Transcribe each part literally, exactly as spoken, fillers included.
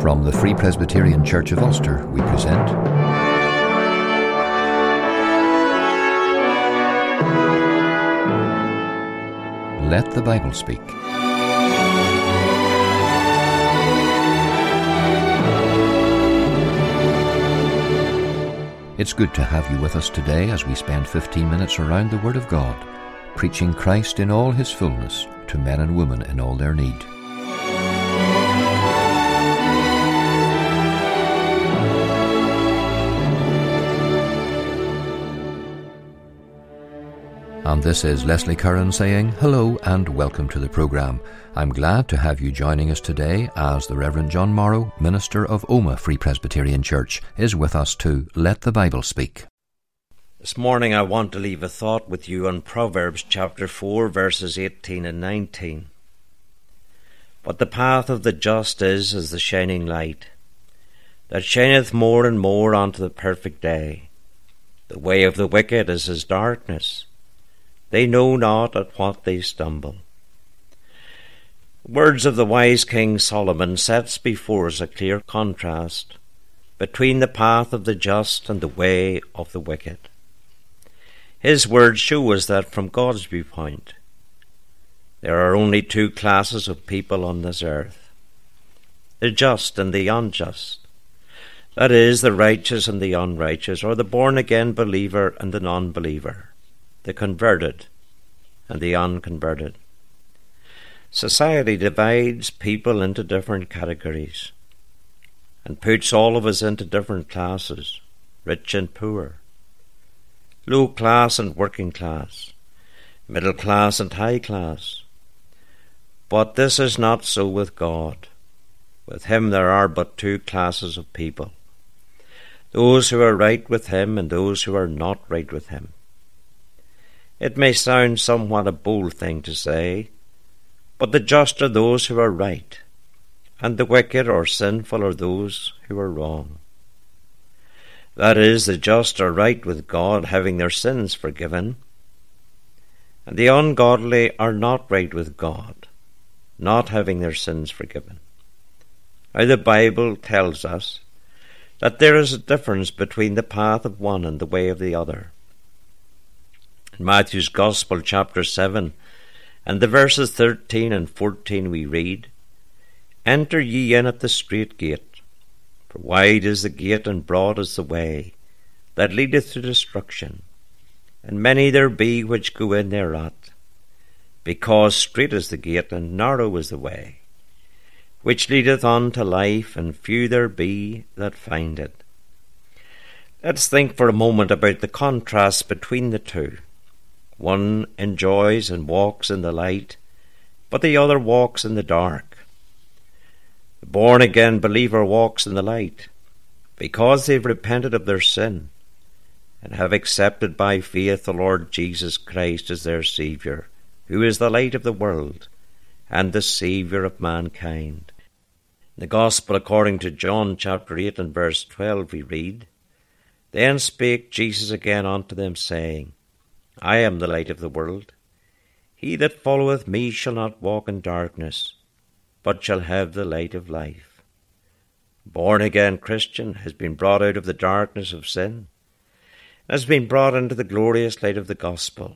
From the Free Presbyterian Church of Ulster, we present Let the Bible Speak. It's good to have you with us today as we spend fifteen minutes around the Word of God, preaching Christ in all His fullness to men and women in all their need. And this is Leslie Curran saying hello and welcome to the programme. I'm glad to have you joining us today as the Reverend John Morrow, minister of Omagh Free Presbyterian Church, is with us to Let the Bible Speak. This morning I want to leave a thought with you on Proverbs chapter four, verses eighteen and nineteen. But the path of the just is as the shining light, that shineth more and more unto the perfect day. The way of the wicked is as darkness, they know not at what they stumble. The words of the wise King Solomon sets before us a clear contrast between the path of the just and the way of the wicked. His words show us that from God's viewpoint, there are only two classes of people on this earth, the just and the unjust. That is, the righteous and the unrighteous, or the born-again believer and the non-believer, the converted and the unconverted. Society divides people into different categories and puts all of us into different classes, rich and poor, low class and working class, middle class and high class. But this is not so with God. With Him there are but two classes of people, those who are right with Him and those who are not right with Him. It may sound somewhat a bold thing to say, but the just are those who are right, and the wicked or sinful are those who are wrong. That is, the just are right with God, having their sins forgiven, and the ungodly are not right with God, not having their sins forgiven. Now the Bible tells us that there is a difference between the path of one and the way of the other. In Matthew's Gospel, chapter seven, and the verses thirteen and fourteen we read, Enter ye in at the strait gate, for wide is the gate and broad is the way that leadeth to destruction, and many there be which go in thereat, because strait is the gate and narrow is the way which leadeth unto life, and few there be that find it. Let's think for a moment about the contrast between the two. One enjoys and walks in the light, but the other walks in the dark. The born-again believer walks in the light because they've repented of their sin and have accepted by faith the Lord Jesus Christ as their Saviour, who is the light of the world and the Saviour of mankind. In the Gospel according to John chapter eight and verse twelve we read, Then spake Jesus again unto them, saying, I am the light of the world. He that followeth me shall not walk in darkness, but shall have the light of life. A born-again Christian has been brought out of the darkness of sin, and has been brought into the glorious light of the gospel.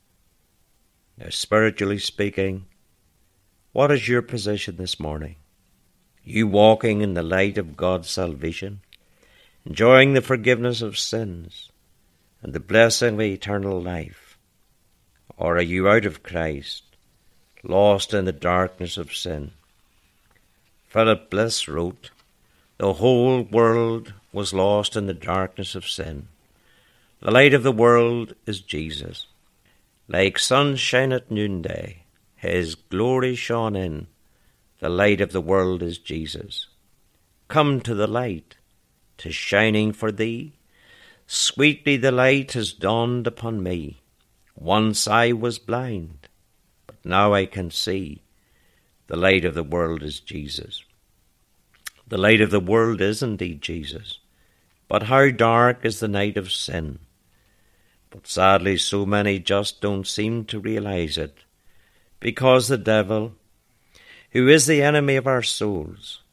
Now, spiritually speaking, what is your position this morning? You walking in the light of God's salvation, enjoying the forgiveness of sins and the blessing of eternal life? Or are you out of Christ, lost in the darkness of sin? Philip Bliss wrote, The whole world was lost in the darkness of sin. The light of the world is Jesus. Like sunshine at noonday, His glory shone in. The light of the world is Jesus. Come to the light, 'tis shining for thee. Sweetly the light has dawned upon me. Once I was blind, but now I can see. The light of the world is Jesus. The light of the world is indeed Jesus. But how dark is the night of sin. But sadly, so many just don't seem to realize it, because the devil, who is the enemy of our souls,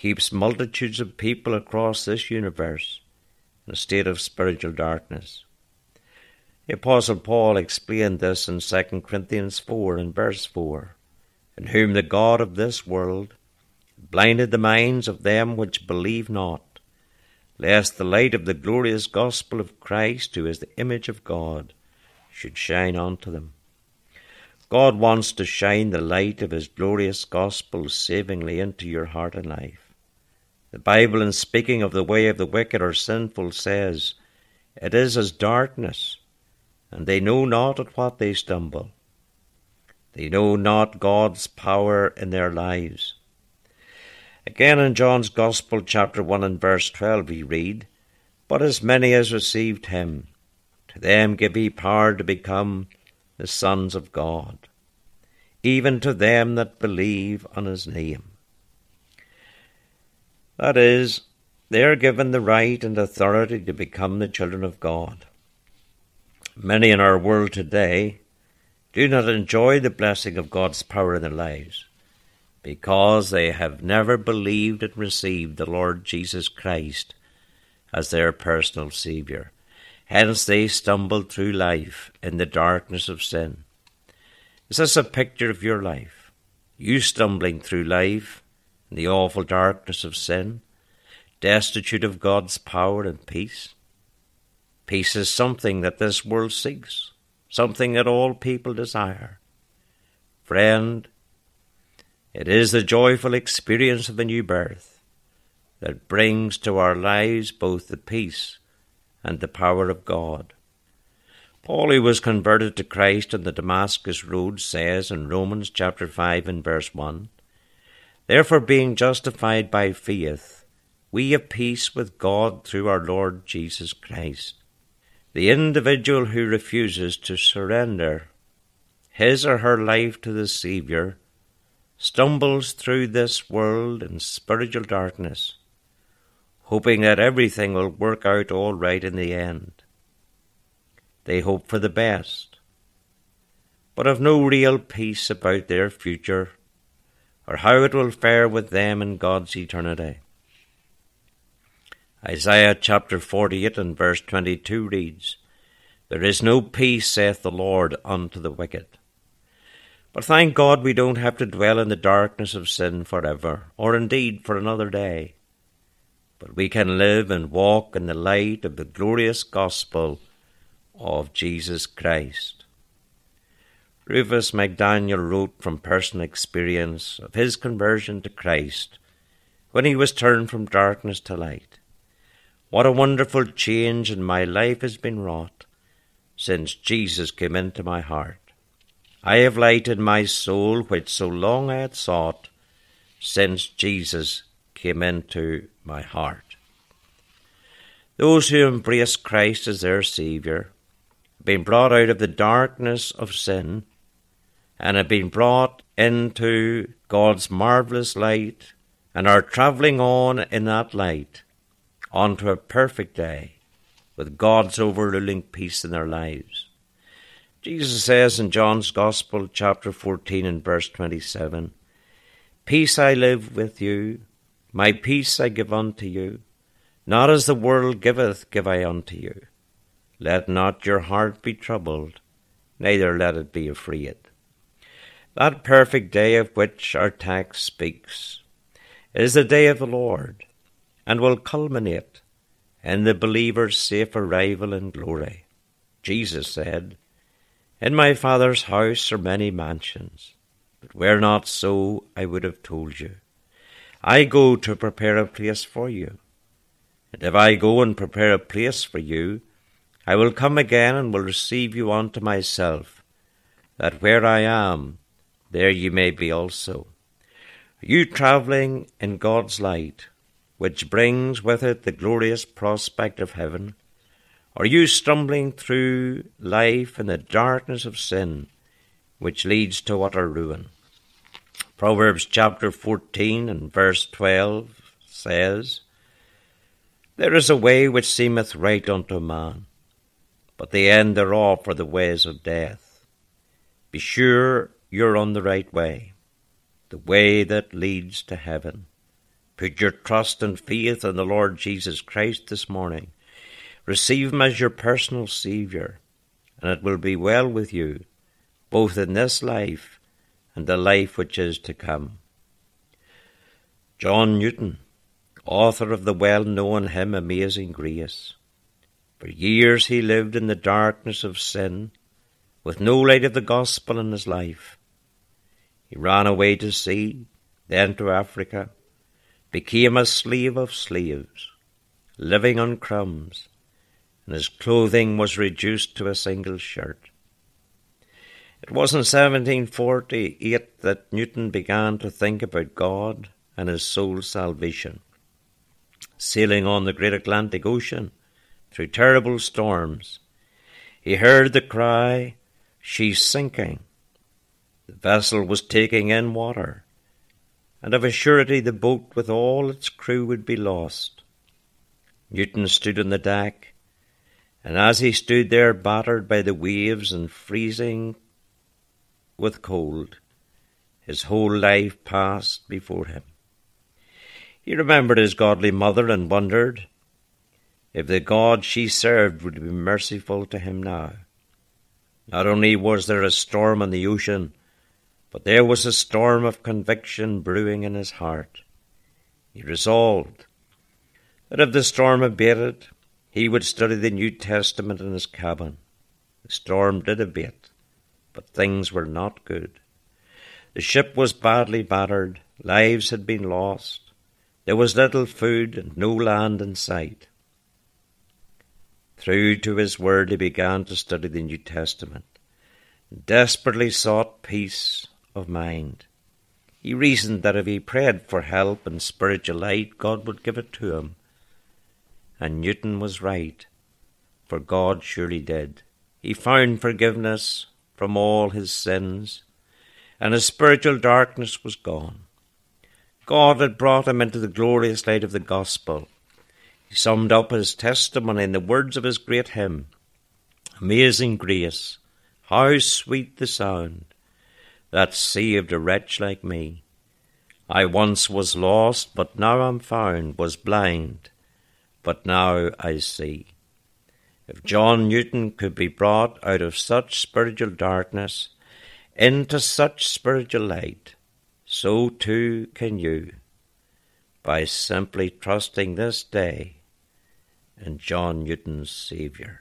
keeps multitudes of people across this universe in a state of spiritual darkness. The Apostle Paul explained this in Second Corinthians four and verse four, in whom the God of this world blinded the minds of them which believe not, lest the light of the glorious gospel of Christ, who is the image of God, should shine unto them. God wants to shine the light of his glorious gospel savingly into your heart and life. The Bible, in speaking of the way of the wicked or sinful, says, "It is as darkness, and they know not at what they stumble." They know not God's power in their lives. Again in John's Gospel, chapter one and verse twelve, we read, "But as many as received him, to them gave he power to become the sons of God, even to them that believe on his name." That is, they are given the right and authority to become the children of God. Many in our world today do not enjoy the blessing of God's power in their lives because they have never believed and received the Lord Jesus Christ as their personal Saviour. Hence they stumble through life in the darkness of sin. Is this a picture of your life? You stumbling through life in the awful darkness of sin, destitute of God's power and peace? Peace is something that this world seeks, something that all people desire. Friend, it is the joyful experience of a new birth that brings to our lives both the peace and the power of God. Paul, who was converted to Christ on the Damascus road, says in Romans chapter five and verse one, "Therefore, being justified by faith, we have peace with God through our Lord Jesus Christ." The individual who refuses to surrender his or her life to the Saviour stumbles through this world in spiritual darkness, hoping that everything will work out all right in the end. They hope for the best, but have no real peace about their future or how it will fare with them in God's eternity. Isaiah chapter forty-eight and verse twenty-two reads, "There is no peace, saith the Lord, unto the wicked." But thank God we don't have to dwell in the darkness of sin forever, or indeed for another day. But we can live and walk in the light of the glorious gospel of Jesus Christ. Rufus McDaniel wrote from personal experience of his conversion to Christ when he was turned from darkness to light. "What a wonderful change in my life has been wrought since Jesus came into my heart. I have light in my soul which so long I had sought since Jesus came into my heart." Those who embrace Christ as their Saviour have been brought out of the darkness of sin and have been brought into God's marvellous light and are travelling on in that light onto a perfect day with God's overruling peace in their lives. Jesus says in John's Gospel, chapter fourteen and verse twenty-seven, "Peace I live with you, my peace I give unto you. Not as the world giveth, give I unto you. Let not your heart be troubled, neither let it be afraid." That perfect day of which our text speaks is the day of the Lord, and will culminate in the believer's safe arrival in glory. Jesus said, "In my Father's house are many mansions, but were not so, I would have told you. I go to prepare a place for you. And if I go and prepare a place for you, I will come again and will receive you unto myself, that where I am, there you may be also." Are you travelling in God's light, which brings with it the glorious prospect of heaven? Are you stumbling through life in the darkness of sin, which leads to utter ruin? Proverbs chapter fourteen and verse twelve says, "There is a way which seemeth right unto a man, but the end thereof are the ways of death." Be sure you're on the right way, the way that leads to heaven. Put your trust and faith in the Lord Jesus Christ this morning. Receive him as your personal Saviour, and it will be well with you, both in this life and the life which is to come. John Newton, author of the well-known hymn Amazing Grace. For years he lived in the darkness of sin, with no light of the gospel in his life. He ran away to sea, then to Africa, became a slave of slaves, living on crumbs, and his clothing was reduced to a single shirt. It was in seventeen forty-eight that Newton began to think about God and his soul's salvation. Sailing on the great Atlantic Ocean through terrible storms, he heard the cry, "She's sinking." The vessel was taking in water, and of a surety the boat with all its crew would be lost. Newton stood on the deck, and as he stood there battered by the waves and freezing with cold, his whole life passed before him. He remembered his godly mother and wondered if the God she served would be merciful to him now. Not only was there a storm on the ocean, but there was a storm of conviction brewing in his heart. He resolved that if the storm abated, he would study the New Testament in his cabin. The storm did abate, but things were not good. The ship was badly battered, lives had been lost, there was little food and no land in sight. True to his word, he began to study the New Testament, and desperately sought peace of mind. He reasoned that if he prayed for help and spiritual light, God would give it to him. And Newton was right, for God surely did. He found forgiveness from all his sins, and his spiritual darkness was gone. God had brought him into the glorious light of the gospel. He summed up his testimony in the words of his great hymn, "Amazing grace, how sweet the sound that saved a wretch like me. I once was lost, but now I'm found, was blind, but now I see." If John Newton could be brought out of such spiritual darkness into such spiritual light, so too can you, by simply trusting this day in John Newton's Saviour.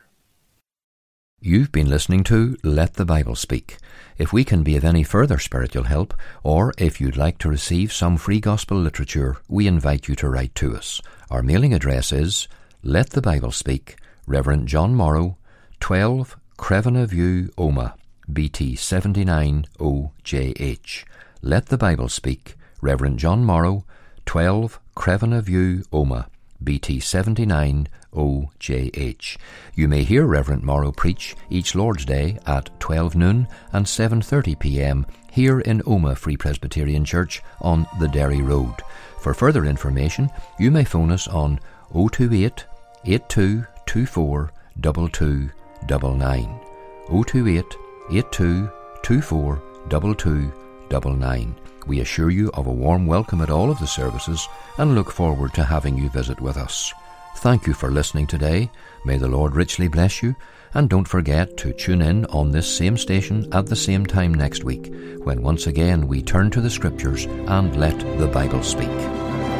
You've been listening to Let the Bible Speak. If we can be of any further spiritual help, or if you'd like to receive some free gospel literature, we invite you to write to us. Our mailing address is Let the Bible Speak, Reverend John Morrow, twelve Crevena View, Omagh, B T seventy-nine O J H. Let the Bible Speak, Reverend John Morrow, twelve Crevena View, Omagh, B T seventy-nine O J H. You may hear Reverend Morrow preach each Lord's Day at twelve noon and seven thirty p m here in Omagh Free Presbyterian Church on the Derry Road. For further information, you may phone us on oh two eight, eight two two four, two two nine nine, oh two eight, eight two two four, two two nine nine. We assure you of a warm welcome at all of the services and look forward to having you visit with us. Thank you for listening today. May the Lord richly bless you, and don't forget to tune in on this same station at the same time next week, when once again we turn to the Scriptures and let the Bible speak.